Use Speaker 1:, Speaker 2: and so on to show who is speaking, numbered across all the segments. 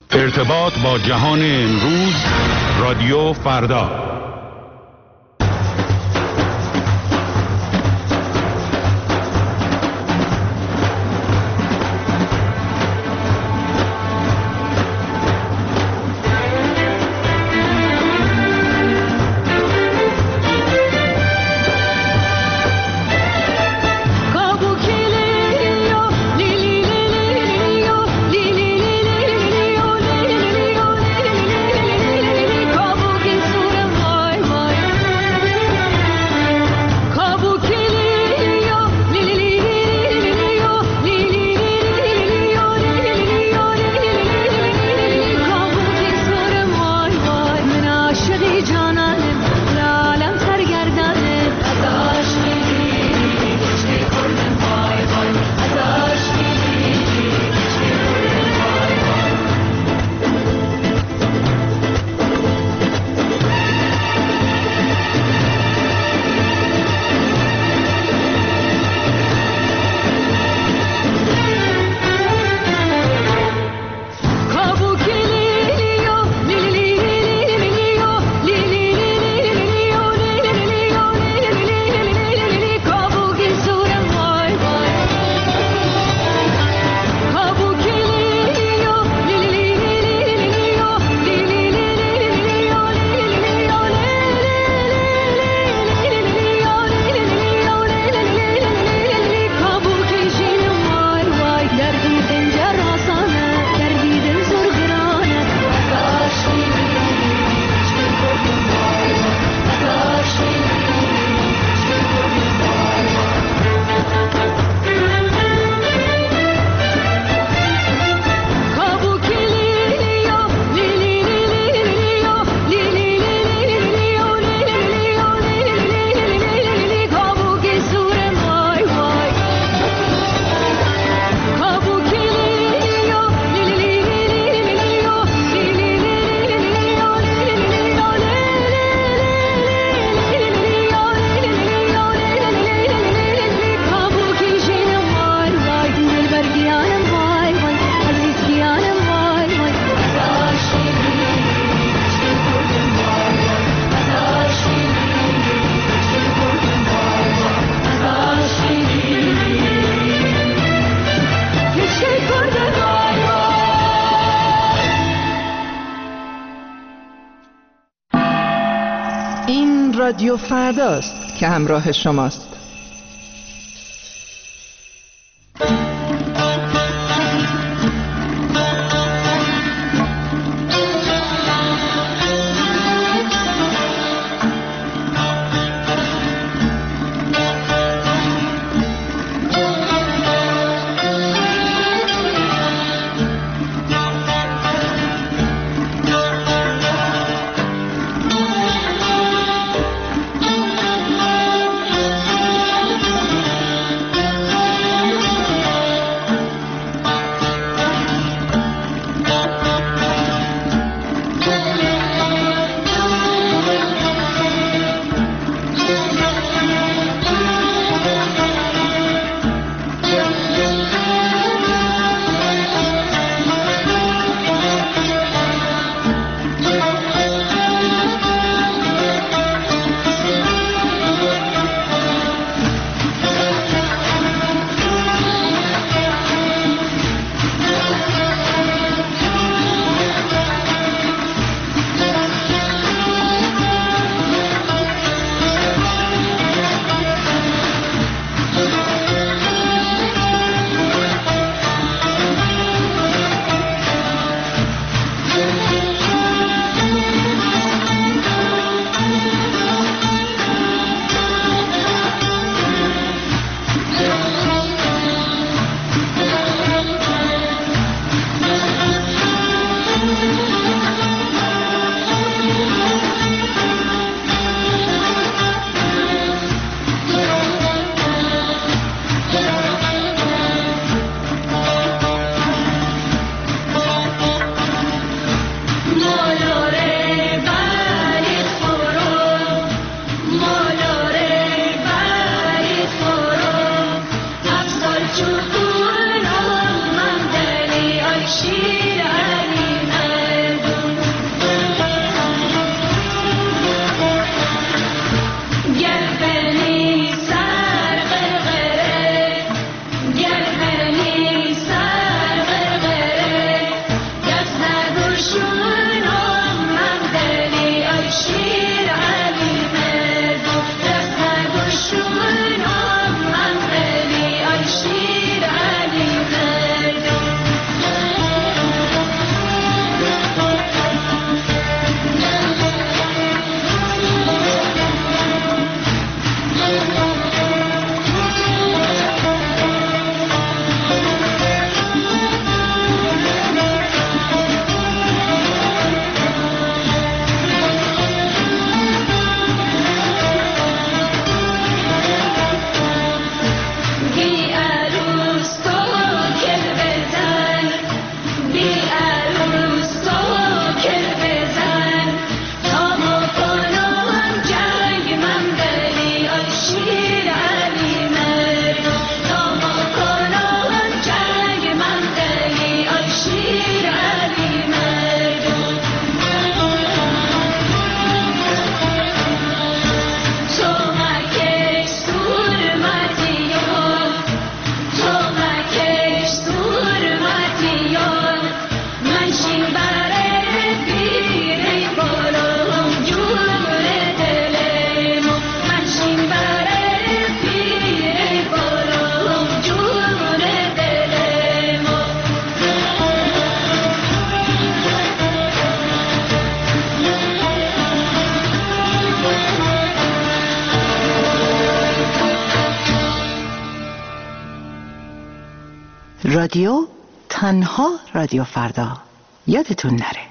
Speaker 1: ارتباط با جهان امروز، رادیو فردا.
Speaker 2: رادیو فرداست که همراه شماست.
Speaker 3: رادیو، تنها رادیو فردا. یادتون نره.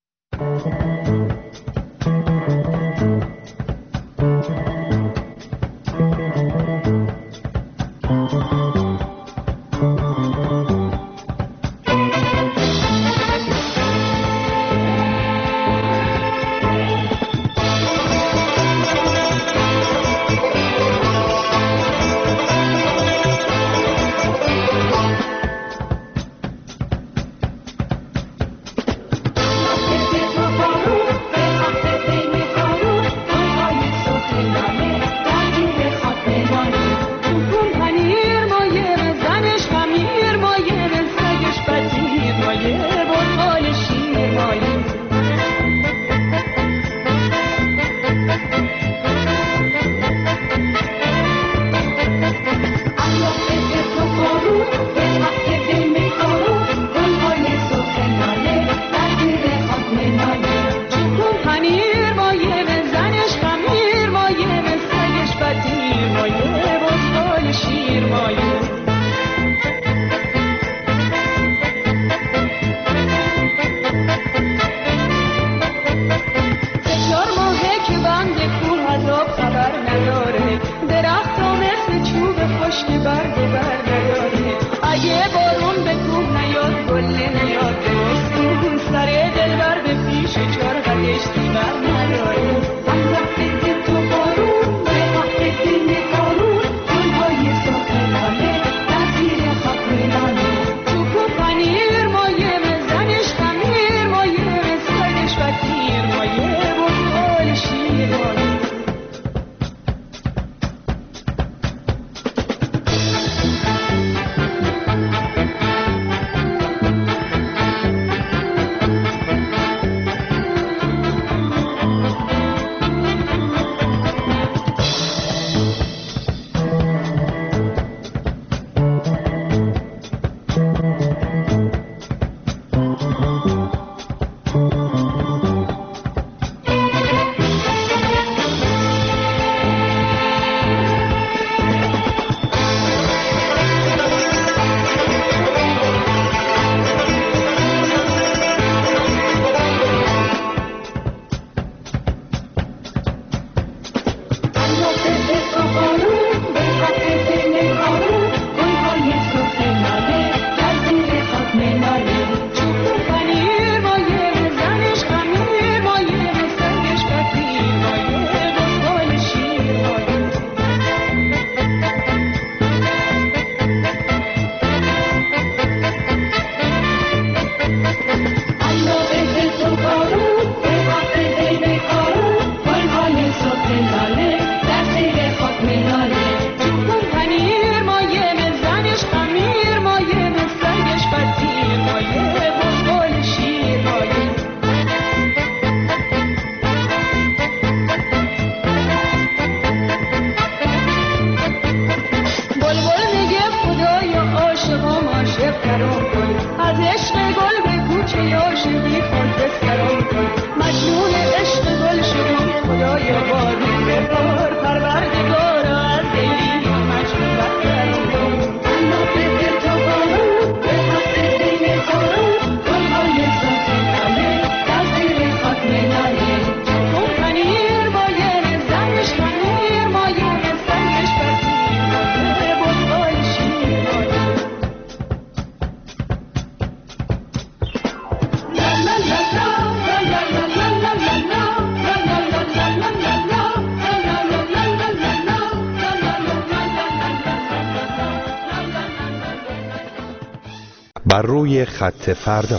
Speaker 4: بر روی خط فردا.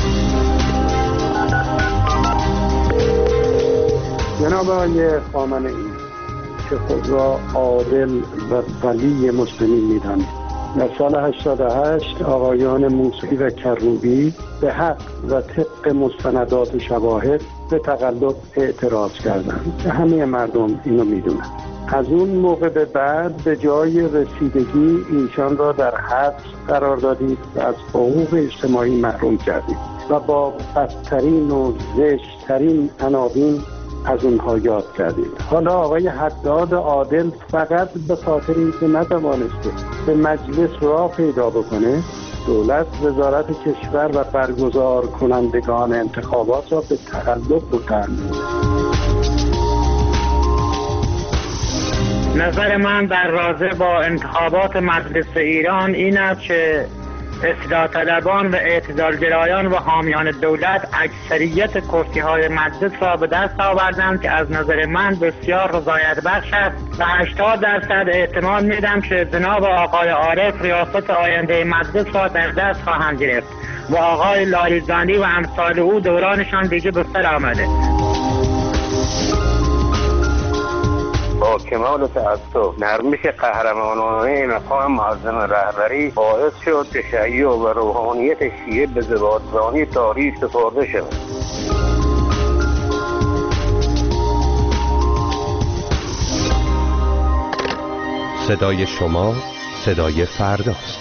Speaker 5: جناب آقای خامنه‌ای که خود را عادل و ولی مسلمین می‌دانید، در سال 88 آقایان موسوی و کروبی به حق و طبق مستندات و شواهد به تقلب اعتراض کردند که همه مردم اینو می‌دونن. از اون موقع به بعد به جای رسیدگی ایشان را در حبس قرار دادید و از حقوق اجتماعی محروم کردید و با بدترین و زشت‌ترین عناوین از اونها یاد کردید. حالا آقای حداد عادل فقط به خاطر اینکه نتوانسته به مجلس راه پیدا بکنه دولت وزارت کشور و برگزار کنندگان انتخابات را به تقلب متهم.
Speaker 6: نظر من در رابطه با انتخابات مجلس ایران این است که اصلاح طلبان و اعتدالگرایان و حامیان دولت اکثریت کرسی‌های مجلس را به دست آوردند که از نظر من بسیار رضایت بخش است و 80% احتمال میدم که جناب آقای عارف ریاست آینده مجلس را در دست خواهند گرفت و آقای لاریجانی و امثال او دورانشان دیگه به سر آمده.
Speaker 7: با کمال تأسف نرمش قهرمانانه مقام معظم رهبری باعث شد تشیع و روحانیت شیعه به زبادرانی تاریخ سپرده شود.
Speaker 4: صدای شما صدای فرداست.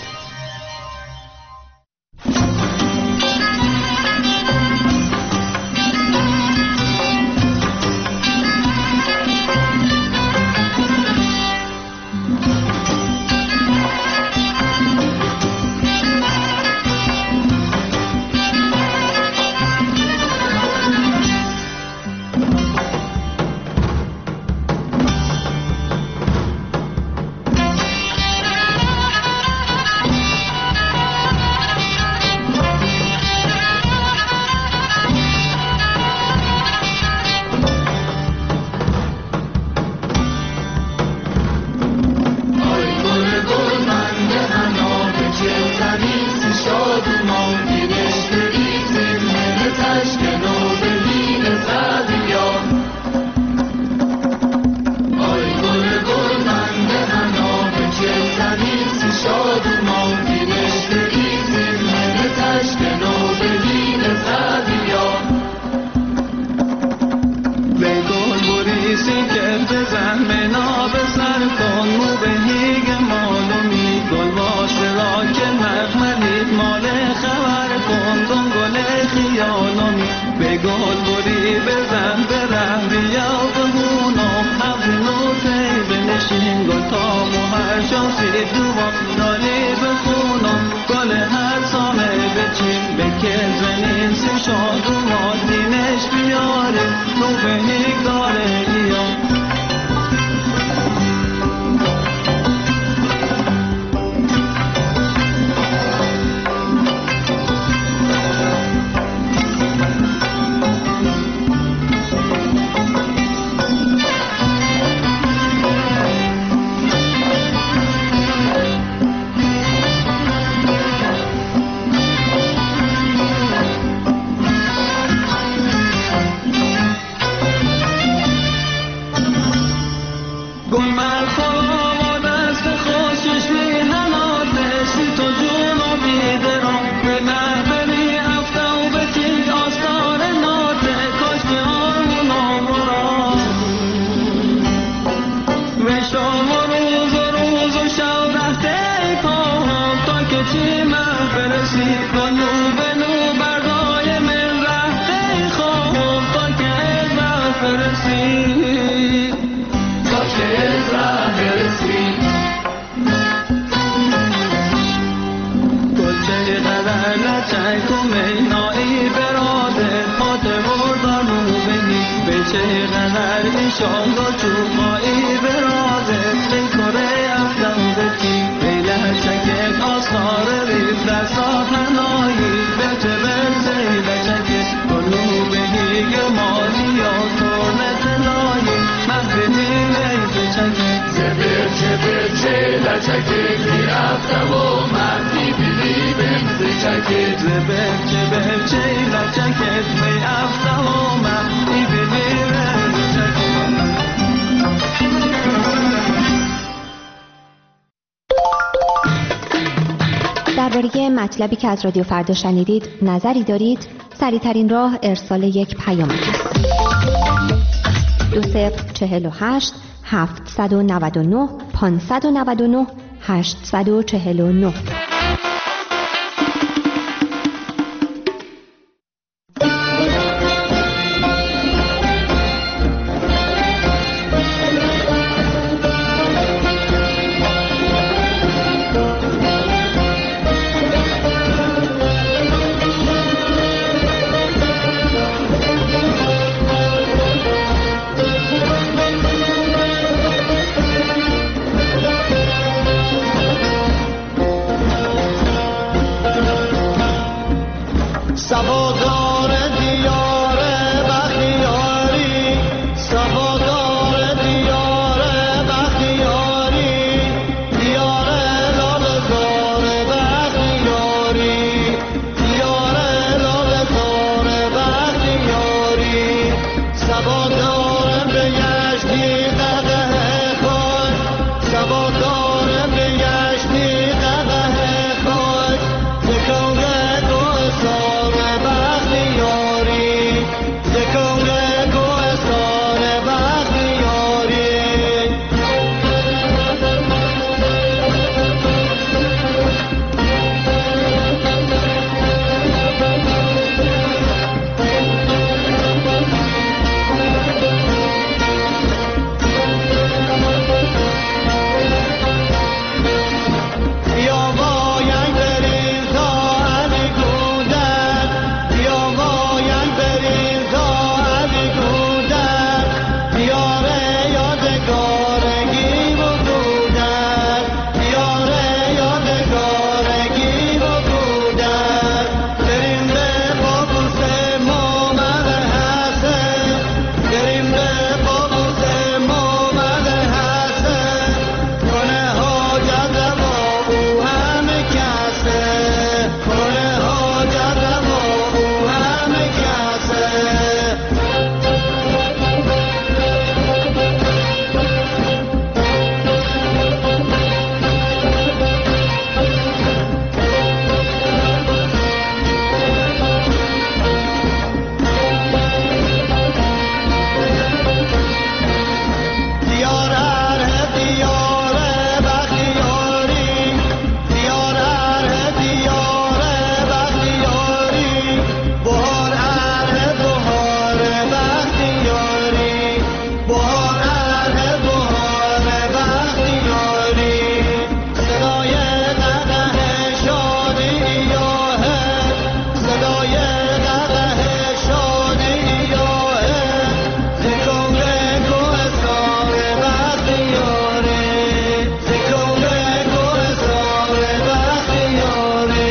Speaker 8: درباره مطلبی که از رادیو فردا شنیدید نظری دارید؟ سریع‌ترین راه ارسال یک پیام است. 2048 799 599 849.
Speaker 9: سوادار دیار بختیاری، سوادار دیار بختیاری، دیار لابزار بختیاری، دیار لابزار بختیاری، سوادار بگشتی قدح خود، سوادار بگشتی قدح خود، زکونه گوستان بختیاری، زکونه گوستان بختیاری. بیا باید بریم تا علی گودر، بیا باید بریم تا علی گودر، بیاره یادگارگی و گودر، بیاره یادگارگی و گودر. بریم به بابوس محمد حسن، بریم به بابوس محمد حسن، کنه حاجت با او همه کسه، کنه حاجت با او همه کسه. دیار هر دیار بختیاری، دیار هر دیار بختیاری، بهار هر بهار بختیاری، بهار هر بهار بختیاری. صدای قدح شادی یاهه، صدای قدح شادی یاهه، زکونه گوستان بختیاری، زکونه گوستان بختیاری.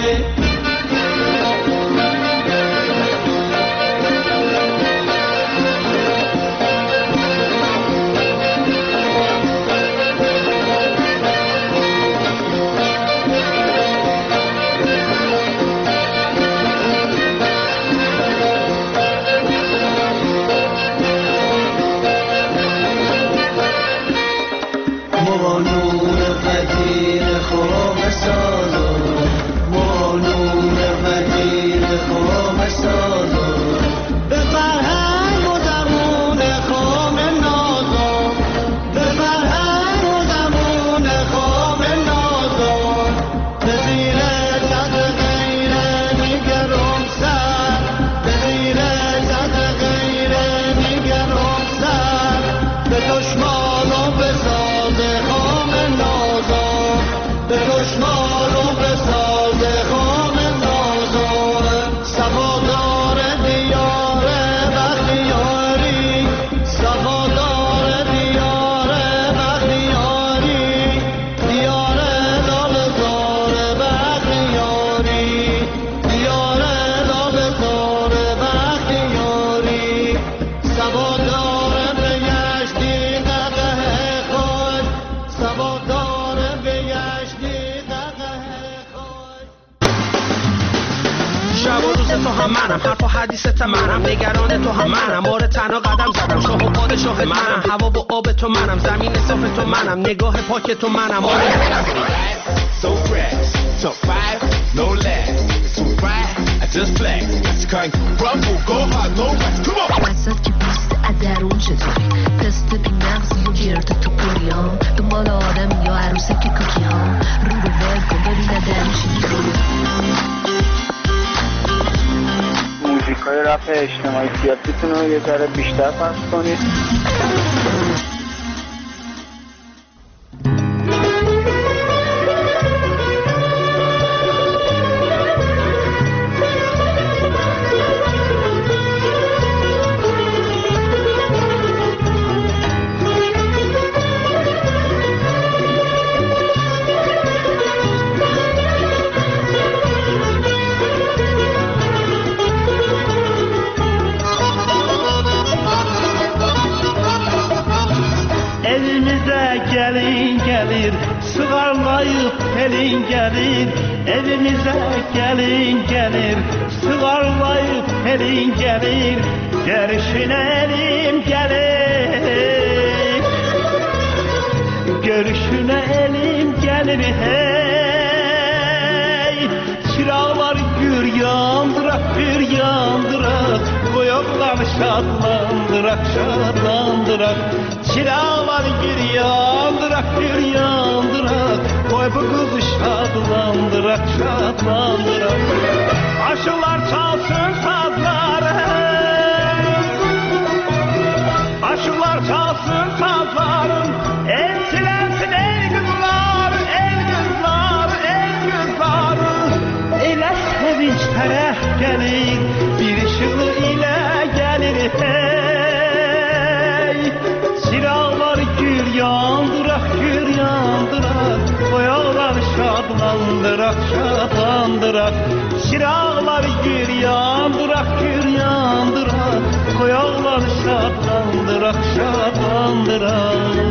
Speaker 9: موانون فقیر خواب سازو، موانون فقیر خواب سازو، به فرهنگ و زبون خام نازو، به فرهنگ و زبون خام نازو، به زیر سطح غیره میگرم سر، به زیر سطح غیره میگرم سر، به دشمال و به ساز خام نازو، به دشمال و به ساز خام نازو. سوادار دیار بختیاری، سوادار دیار بختیاری، دیار لابزار بختیاری، دیار لابزار بختیاری، سوادار بگشتی قدح خود، سوادار بگشتی قدح خود.
Speaker 10: شب و روز تو هم منم، حرف و حدیثت منم، نگران تو هم منم، بار تنها قدم زدم، شاه و پادشاه منم، هوا و آب تو منم، زمین صاف تو منم، نگاه پاک تو منم.
Speaker 11: So fresh, top 5, no less. It's too bright, I just flex. It's kind rumble, go hard, no rest. Come on.
Speaker 12: وسط که بیست درون چطوری تست بی مغزی و گرد تو پوریام دنبال آدم یا عروسه که کوکی ها رو ول کن ببینه چی
Speaker 13: موزیکای رپ اجتماعی سیاسیتون رو یه ذره بیشتر پخش کنید.
Speaker 9: elin gelir, evimize gelin gelir. Sıvarlayıp elin gelir, görüşüne elim gelir. Görüşüne elim gelir hey. Çırağlar gür yandırak, gür yandırak. Koyoklar şadlandırak, şadlandırak. Çırağlar gür yandırak, gür yandırak. Koy bu kızı şadlandırak, şadlandırak. Aşılar çalsın sazları, aşılar çalsın sazların. El silensin ey kızlar, ey kızlar, ey kızlar. Elə sevinç tərəf gəlir, bir ışığı ilə gəlir hey. Çıraqlar gür yandırak, gür yandırak. Qoyaqlar şadlandırak, şadlandırak. Çıraqlar gür yandırak, gür yandırak. Qoyaqlar şadlandırak, şadlandırak.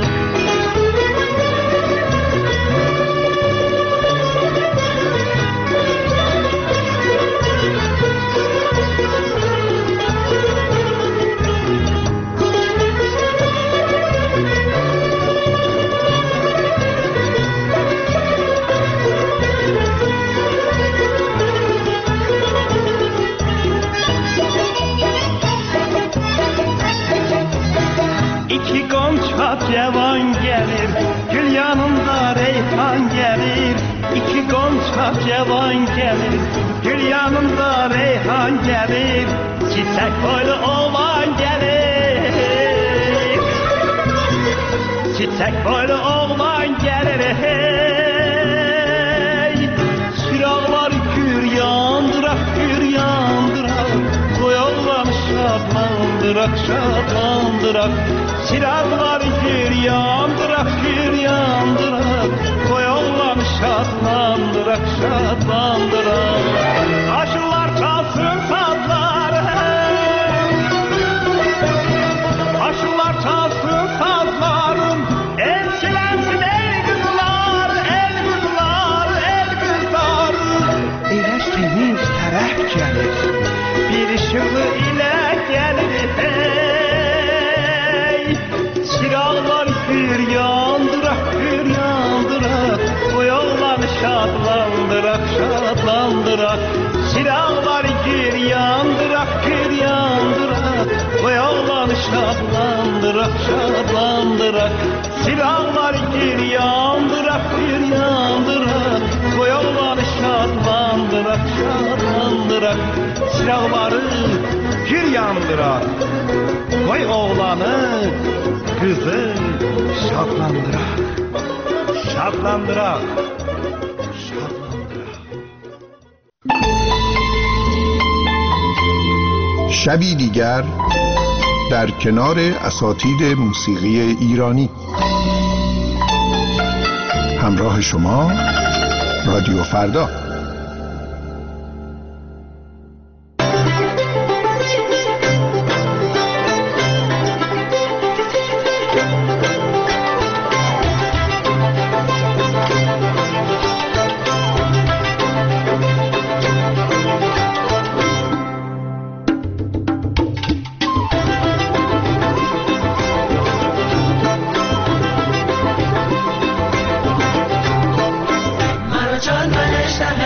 Speaker 9: İki gonca cevan gelir, gül yanında reyhan gelir. İki gonca cevan gelir, gül yanında reyhan gelir. Çiçek boylu oğlan gelir, çiçek boylu oğlan gelir hey. Çıraqlar gür yandırak, gür yandırak. Koyallar şadlandırak, şadlandırak. Çıraqlar gür yandırak, gür yandırak. Koyallar şadlandırak, şadlandırak. Aşılar çalsın sazları, aşılar çalsın sazların. El silensin ey kızlar, el kızlar, el kızlar. Elə sevinç tərəf gəlir, bir ışığı ilə gəlir hey. Çıraqlar gür yandırak, gür yandırak. Koyallar şadlandırak, şadlandırak. Çıraqlar gür yandırak, gür yandırak. Koyallar şadlandırak, şadlandırak. Çıraqlar gür yandırak, gür yandırak. Koyallar şadlandırak, şadlandırak. Çıraqları gür yandırak. Koy oğlanı, kızı şadlandırak, şadlandırak, şadlandırak.
Speaker 14: شبی دیگر در کنار اساتید موسیقی ایرانی. همراه شما رادیو فردا.
Speaker 9: چون بنشته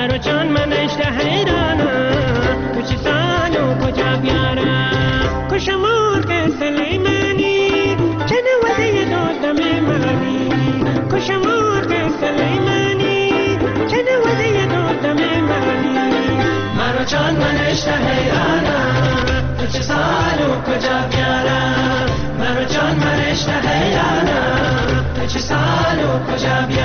Speaker 15: مرا جان من اشته حیرانم تو چی سالو کجا بیارم کشم مرغ سلیمانی چه نوزه دادم منی کشم مرغ سلیمانی چه نوزه دادم منی مرا جان من اشته حیرانم تو چی سالو کجا بیارم مرا جان من اشته حیرانم تو چی سالو کجا بیارم